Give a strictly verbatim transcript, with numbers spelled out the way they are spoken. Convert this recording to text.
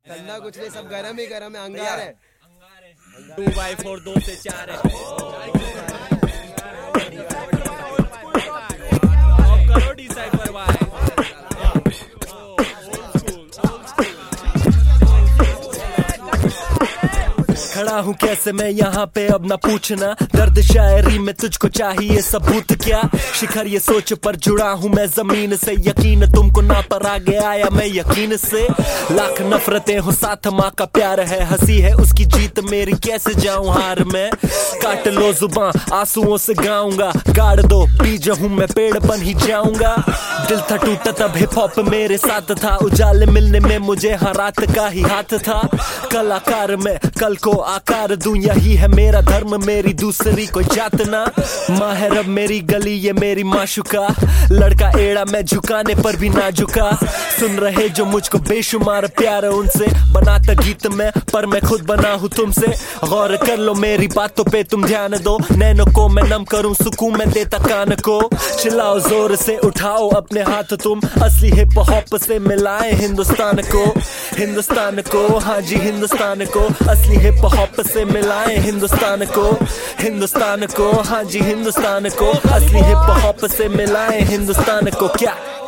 ठंडा कुछ नहीं, सब गरम ही गरम है। अंगार है, टू बाई फोर दो से चार है। करो डिसाइफर भाई। खड़ा हूँ कैसे मैं यहाँ पे अब ना पूछना, दर्द शायरी में तुझको चाहिए सबूत क्या? शिखर ये सोच पर जुड़ा हूँ मैं जमीन से, यकीन तुमको ना पर आगे आया मैं यकीन से। लाख नफरतें हो साथ माँ का प्यार है, हंसी है उसकी जीत मेरी कैसे जाऊँ हार में। काट लो जुबां आंसुओं से गाऊंगा, गाड़ दो बीज हूँ मैं पेड़ बन ही जाऊंगा। दिल था टूटा तब हिप हॉप मेरे साथ था, उजाले मिलने में मुझे हर रात का ही हाथ था। कलाकार में कल को आकार दूं, यही है मेरा धर्म मेरी दूसरी कोई जात ना। माँ है रब मेरी गली ये मेरी माशुका, लड़का एड़ा मैं झुकाने पर भी ना झुका। सुन रहे जो मुझको बेशुमार प्यार उनसे, बनाता गीत में पर मैं खुद बना हूँ तुमसे। गौर कर लो मेरी बातों पे तुम ध्यान दो, नैनों को मैं नम करूँ सुकून मैं देता कान को। चिल्लाओ जोर से उठाओ अपने हाथ तुम, असली हिप हॉप से मिलाए हिंदुस्तान को। हिंदुस्तान को हाँ जी हिंदुस्तान को, असली हिप हॉप से मिलाए हिंदुस्तान को। हिंदुस्तान को हाँ जी हिंदुस्तान को, असली हिप हॉप से मिलाए हिंदुस्तान को। क्या